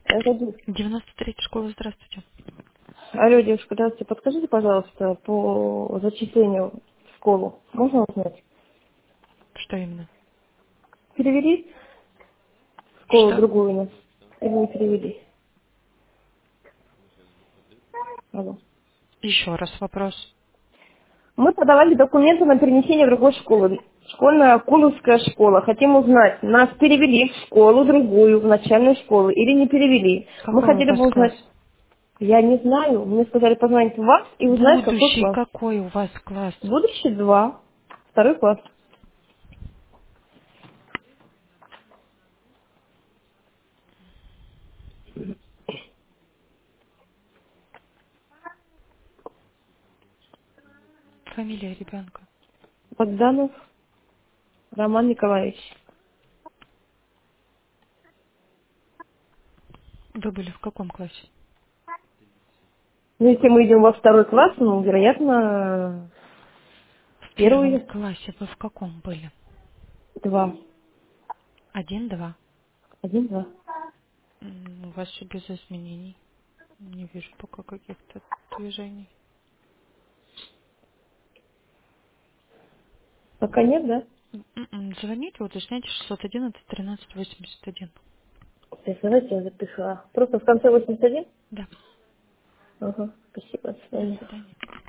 Алло, 93-я школа, здравствуйте. алло, девушка, здравствуйте. Подскажите, пожалуйста, по зачислению в школу. Можно узнать? Что именно? Перевели в школу Что? другую нас? Или не перевели? Алло. Еще раз вопрос. Мы подавали документы на перенесение в другой школы. Школьная Куловская школа. Хотим узнать, нас перевели в школу другую, в начальную школу, или не перевели. Мы Какой у хотели вас бы класс? узнать. Я не знаю. Мне сказали позвонить в вас и узнать, какой Будущий класс. какой у вас класс? Будущий 2. Второй класс. Фамилия ребенка. Богданов Роман Николаевич. Вы были в каком классе? Ну, если мы идем во второй класс, ну, вероятно, В первом первый классе вы в каком были? два. Один, два. Один, два. У вас все без изменений. Не вижу пока каких-то движений. Пока нет, да? Звоните, уточняйте 611-13-81. Давайте я записала. Просто в конце 81? Да, Ага, спасибо, до до свидания. свидания.